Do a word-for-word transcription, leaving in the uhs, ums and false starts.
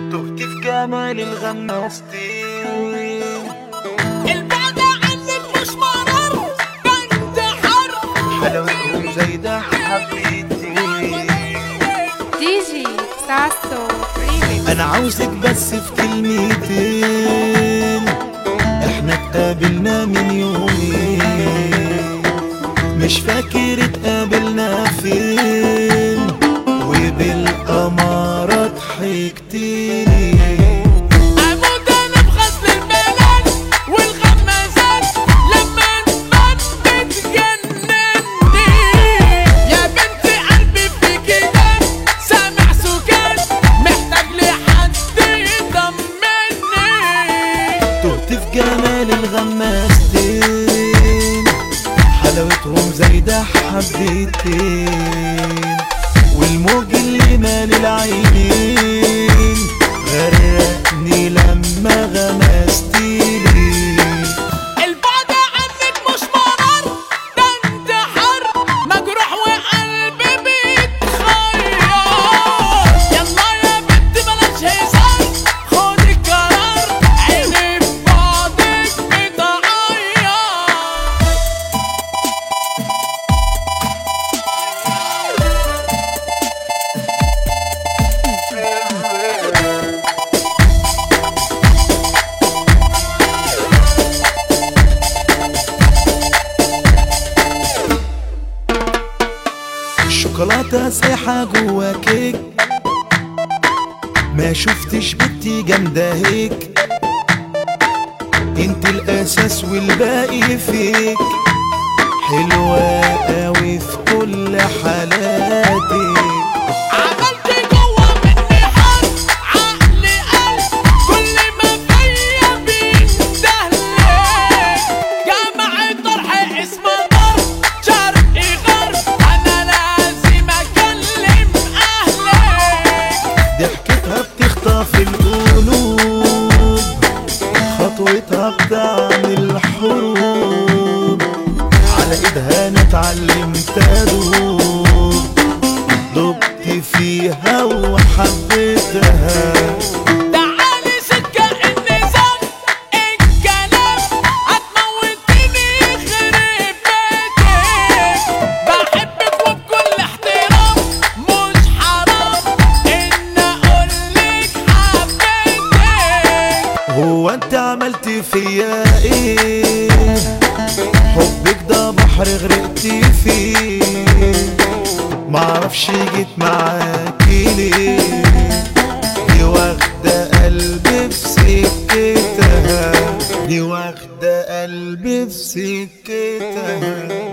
تهت في جمال الغماستين. البعد عنك مش مرار بنتحر حلاوتهم زايدة حبيتين. دي جي ساسو ريميكس. انا عاوزك بس في كلمتين، احنا اتقابلنا من يومين، مش فاكر اتقابلنا فين، وبالقمارة ضحكتيني. اموت انا بغسل البلد والغمازات لما نبان بتجنني. يا بنت قلبي فيكي ده سامع سكات محتاج لحد يطمني. تهت في جمال الغماستين، حلاوتهم زايدة حبيتين، والموج اللي مال العينين غرقني لما غمستيني. البعد عنك مش مرار ده انتحار مجروح وقلبي بيتخير. يلا يا بنت بلاش هزار خدي القرار عيني في بعضك بتعير. شوكولاتة سايحة جوا كيك، ما شفتش بنتي جامدة هيك، انت الاساس والباقي فيك، حلوة قوي في كل حالاتك. عملت جوا مني حرب عقلي قلب كل ما فيا بيندهلك. جمع طرح اسمه ضرب شرقي غرب انا لازم اكلم اهلك. ضحكتها بتخطف القلوب، خطوتها بتعمل حروب، على ايدها انا اتعلمت ادوب، دبت فيها وحبيتها. تعالي سكة النظام الكلام هتموتني يخرب بيتك. بحبك وبكل احترام مش حرام ان اقولك حبيتك. هو انت عملت فيا ايه؟ حبك ده بحر غرقت فيه، معرفش جيت معاكي ليه، دي واخدة قلبي في سكتها، دي واخدة قلبي في سكتها.